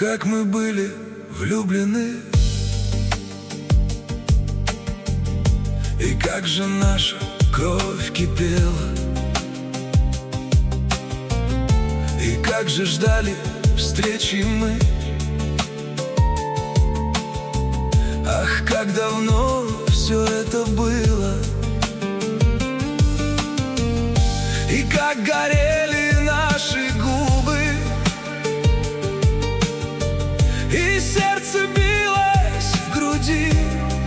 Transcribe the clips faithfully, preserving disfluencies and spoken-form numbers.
как мы были влюблены, и как же наша кровь кипела, и как же ждали встречи мы. Ах, как давно все это было, и как горели наши губы, и сердце билось в груди.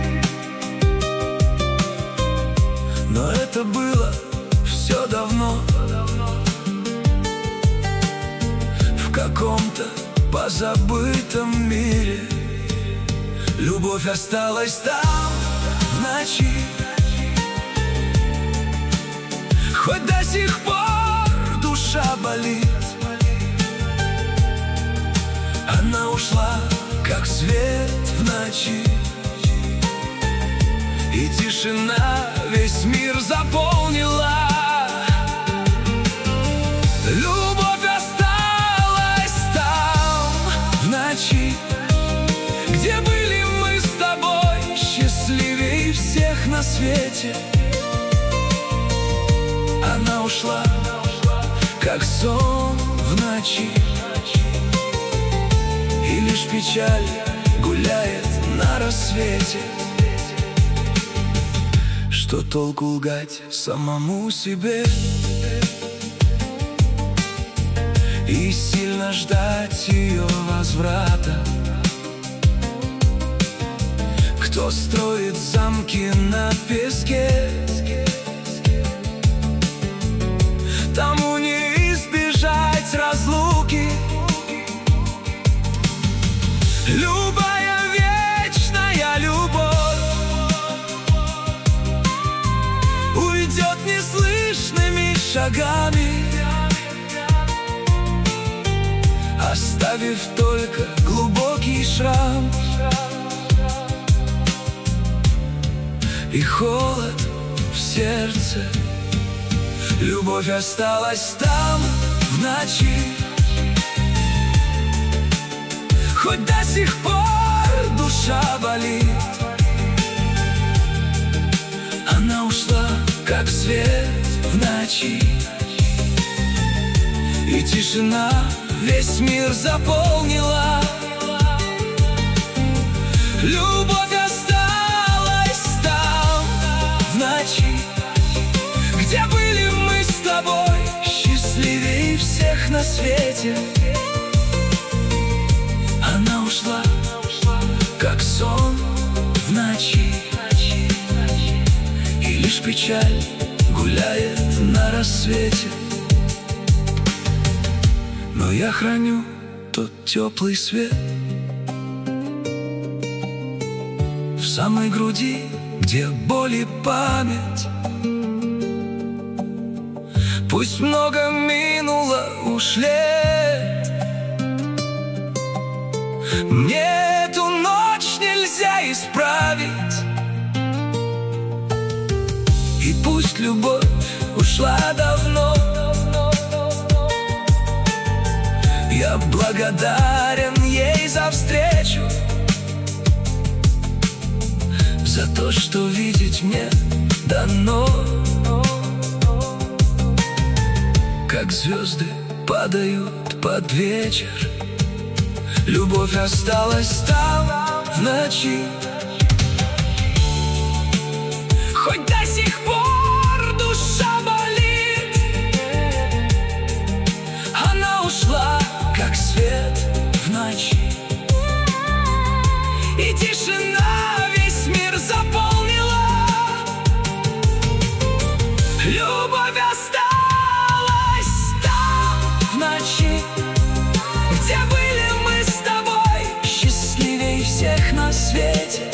Но это было все давно, в каком-то позабытом мире. Любовь осталась там, в ночи, хоть до сих пор душа болит. Она ушла, как свет в ночи, и тишина весь мир заполнила. Любовь осталась там, в ночи, где были мы с тобой счастливее всех на свете. Она ушла, как сон в ночи, и лишь печаль гуляет на рассвете. Что толку лгать самому себе и сильно ждать ее возврата? Кто строит замки на песке, тому не избежать разлуки. Любая вечная любовь уйдет неслышными шагами, оставив только глубокий шрам и холод в сердце. Любовь осталась там, в ночи, хоть до сих пор душа болит. Она ушла, как свет в ночи, и тишина весь мир заполнила. Любовь осталась там, в ночи, где были мы с тобой счастливее всех на свете. Она ушла, как сон в ночи, и лишь печаль гуляет на рассвете. Но я храню тот теплый свет в самой груди, где боль и память. Пусть много минуло уж лет, мне эту ночь нельзя исправить. И пусть любовь ушла давно, я благодарен ей за встречу, за то, что видеть мне дано. Как звезды падают под вечер, любовь осталась там, в ночи, хоть до сих пор душа болит. Она ушла, как свет в ночи, и тишина весь мир заполнила. Любовь осталась в ночи, где были мы с тобой счастливее всех на свете.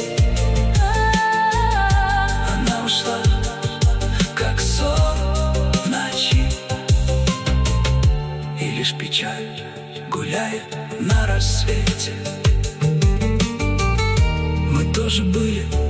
Она ушла, как сон в ночи, и лишь печаль гуляет на рассвете. Мы тоже были